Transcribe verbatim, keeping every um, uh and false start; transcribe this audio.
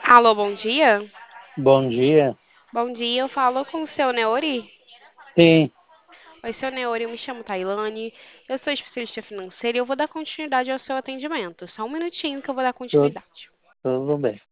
Alô, bom dia. Bom dia. Bom dia, eu falo com o seu Neori. Sim, Oi, seu Neori, eu me chamo Tailane, eu sou especialista financeira e eu vou dar continuidade ao seu atendimento. Só um minutinho que eu vou dar tudo, continuidade. tudo bem.